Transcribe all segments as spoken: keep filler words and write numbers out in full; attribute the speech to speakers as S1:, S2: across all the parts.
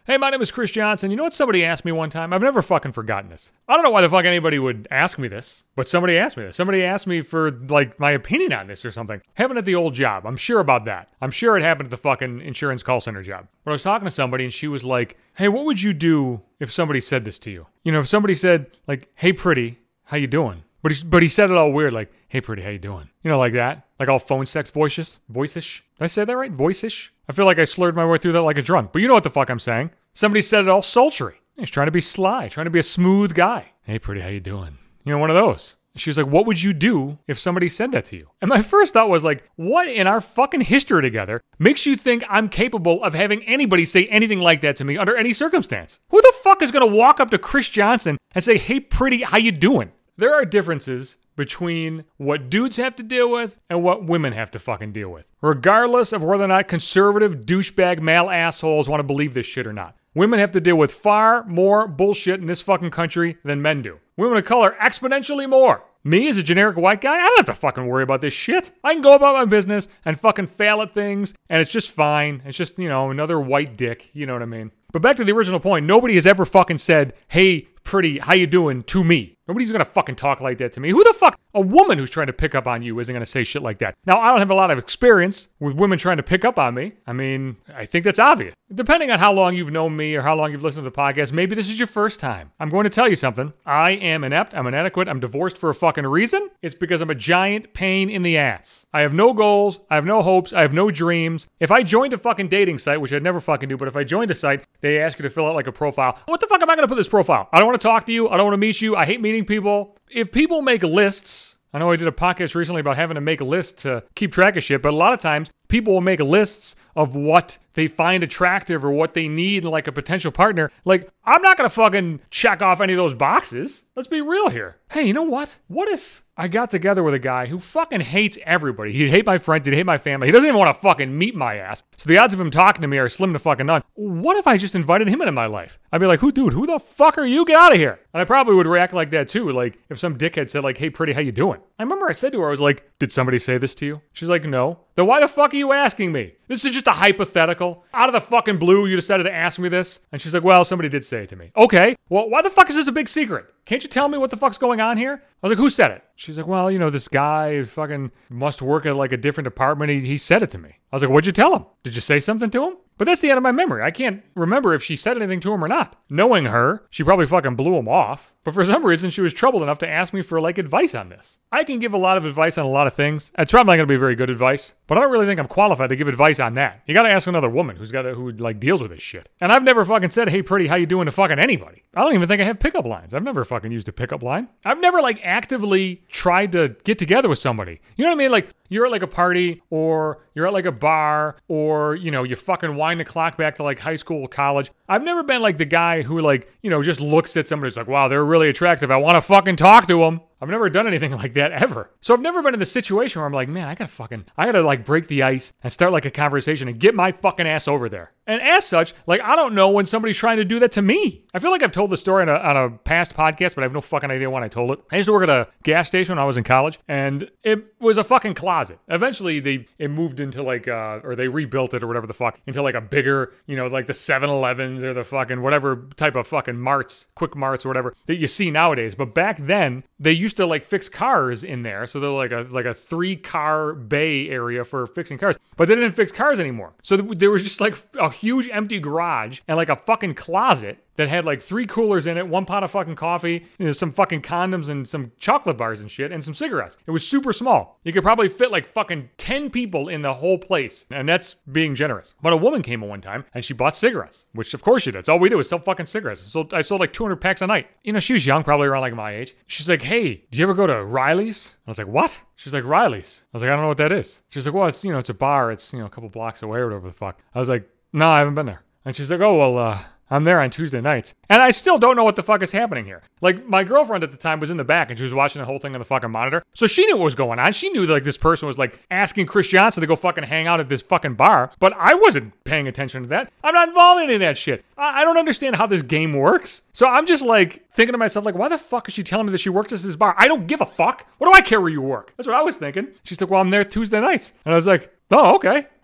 S1: Hey, my name is Chris Johnson. You know what somebody asked me one time? I've never fucking forgotten this. I don't know why the fuck anybody would ask me this, but somebody asked me this. Somebody asked me for, like, my opinion on this or something. Happened at the old job. I'm sure about that. I'm sure it happened at the fucking insurance call center job. But I was talking to somebody and she was like, hey, what would you do if somebody said this to you? You know, if somebody said, like, hey, pretty, how you doing? But he, but he said it all weird, like, hey, pretty, how you doing? You know, like that. Like all phone sex voices. Voice-ish. Did I say that right? Voice-ish? I feel like I slurred my way through that like a drunk. But you know what the fuck I'm saying. Somebody said it all sultry. He's trying to be sly, trying to be a smooth guy. Hey, pretty, how you doing? You know, one of those. She was like, what would you do if somebody said that to you? And my first thought was like, what in our fucking history together makes you think I'm capable of having anybody say anything like that to me under any circumstance? Who the fuck is going to walk up to Chris Johnson and say, hey, pretty, how you doing? There are differences between what dudes have to deal with and what women have to fucking deal with. Regardless of whether or not conservative douchebag male assholes want to believe this shit or not. Women have to deal with far more bullshit in this fucking country than men do. Women of color exponentially more. Me as a generic white guy, I don't have to fucking worry about this shit. I can go about my business and fucking fail at things and it's just fine. It's just, you know, another white dick. You know what I mean? But back to the original point, nobody has ever fucking said, hey, pretty, how you doing to me. Nobody's gonna fucking talk like that to me. Who the fuck? A woman who's trying to pick up on you isn't gonna say shit like that. Now, I don't have a lot of experience with women trying to pick up on me. I mean, I think that's obvious. Depending on how long you've known me or how long you've listened to the podcast, maybe this is your first time. I'm going to tell you something. I am inept. I'm inadequate. I'm divorced for a fucking reason. It's because I'm a giant pain in the ass. I have no goals. I have no hopes. I have no dreams. If I joined a fucking dating site, which I'd never fucking do, but if I joined a site, they ask you to fill out like a profile. What the fuck am I gonna put this profile? I don't want to talk to you. I don't want to meet you. I hate meeting people. If people make lists, I know I did a podcast recently about having to make a list to keep track of shit, but a lot of times people will make lists of what they find attractive or what they need in like a potential partner. Like, I'm not gonna fucking check off any of those boxes. Let's be real here. Hey, you know what? What if I got together with a guy who fucking hates everybody? He'd hate my friends, he'd hate my family. He doesn't even want to fucking meet my ass. So the odds of him talking to me are slim to fucking none. What if I just invited him into my life? I'd be like, who, dude, who the fuck are you? Get out of here. And I probably would react like that too. Like if some dickhead said like, hey, pretty, how you doing? I remember I said to her, I was like, did somebody say this to you? She's like, no. Then why the fuck are you asking me? This is just a hypothetical. Out of the fucking blue, you decided to ask me this? And she's like, well, somebody did say it to me. Okay. Well, why the fuck is this a big secret? Can't you tell me what the fuck's going on here? I was like, who said it? She's like, well, you know, this guy fucking must work at like a different department. He, he said it to me. I was like, what'd you tell him? Did you say something to him? But that's the end of my memory. I can't remember if she said anything to him or not. Knowing her, she probably fucking blew him off. But for some reason, she was troubled enough to ask me for like advice on this. I can give a lot of advice on a lot of things. It's probably not going to be very good advice, but I don't really think I'm qualified to give advice on that. You got to ask another woman who's got to, who like deals with this shit. And I've never fucking said, hey, pretty, how you doing to fucking anybody. I don't even think I have pickup lines. I've never fucking used a pickup line. I've never like actively tried to get together with somebody. You know what I mean? Like you're at like a party or you're at like a bar or, you know, you fucking wind the clock back to like high school or college. I've never been like the guy who like, you know, just looks at somebody who's like, wow, they're really attractive. I want to fucking talk to them. I've never done anything like that ever. So I've never been in the situation where I'm like, man, I gotta fucking, I gotta like break the ice and start like a conversation and get my fucking ass over there. And as such, like, I don't know when somebody's trying to do that to me. I feel like I've told the story on a, on a past podcast, but I have no fucking idea when I told it. I used to work at a gas station when I was in college, and it was a fucking closet. Eventually, they it moved into like, uh, or they rebuilt it or whatever the fuck, into like a bigger, you know, like the seven elevens or the fucking whatever type of fucking marts, quick marts or whatever that you see nowadays. But back then, they used to like fix cars in there. So they're like a like a three car bay area for fixing cars. But they didn't fix cars anymore. So there was just like a huge empty garage and like a fucking closet that had like three coolers in it, one pot of fucking coffee, you know, some fucking condoms and some chocolate bars and shit, and some cigarettes. It was super small. You could probably fit like fucking ten people in the whole place, and that's being generous. But a woman came in one time, and she bought cigarettes, which of course she did. That's all we do is sell fucking cigarettes. So I sold like two hundred packs a night. You know, she was young, probably around like my age. She's like, hey, do you ever go to Riley's? I was like, what? She's like, Riley's. I was like, I don't know what that is. She's like, well, it's, you know, it's a bar. It's, you know, a couple blocks away or whatever the fuck. I was like, no, I haven't been there. And she's like, oh, well, uh, I'm there on Tuesday nights. And I still don't know what the fuck is happening here. Like, my girlfriend at the time was in the back and she was watching the whole thing on the fucking monitor. So she knew what was going on. She knew like this person was like asking Chris Johnson to go fucking hang out at this fucking bar. But I wasn't paying attention to that. I'm not involved in any of that shit. I, I don't understand how this game works. So I'm just like thinking to myself, like, why the fuck is she telling me that she works at this bar? I don't give a fuck. What do I care where you work? That's what I was thinking. She's like, well, I'm there Tuesday nights. And I was like, oh, okay.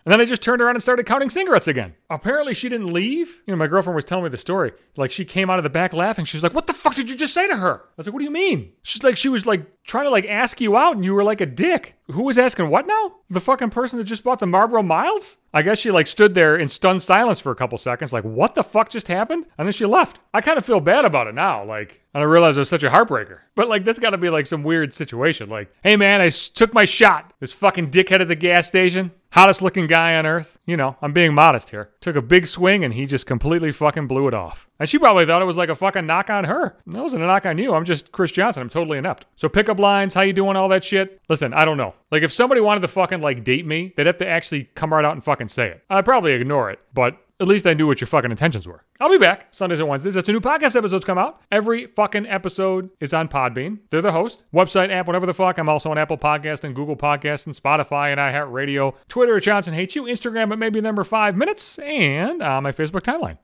S1: And then I just turned around and started counting cigarettes again. Apparently she didn't leave. You know, my girlfriend was telling me the story. Like she came out of the back laughing. She's like, what the fuck did you just say to her? I was like, what do you mean? She's like, she was like trying to like ask you out and you were like a dick. Who was asking what now? The fucking person that just bought the Marlboro Milds? I guess she like stood there in stunned silence for a couple seconds, like, what the fuck just happened? And then she left. I kind of feel bad about it now, like, and I realize it was such a heartbreaker. But like, that's gotta be like some weird situation. Like, hey man, I s- took my shot. This fucking dickhead at the gas station, hottest looking guy on earth. You know, I'm being modest here. Took a big swing and he just completely fucking blew it off. And she probably thought it was like a fucking knock on her. That wasn't a knock on you. I'm just Chris Johnson. I'm totally inept. So pickup lines, how you doing, all that shit. Listen, I don't know. Like if somebody wanted to fucking like date me, they'd have to actually come right out and fucking say it. I'd probably ignore it, but at least I knew what your fucking intentions were. I'll be back Sundays and Wednesdays. That's when new podcast episodes come out. Every fucking episode is on Podbean. They're the host. Website, app, whatever the fuck. I'm also on Apple Podcasts and Google Podcasts and Spotify and iHeartRadio. Twitter at Johnson Hates You. Instagram at maybe number five minutes. And on my Facebook timeline.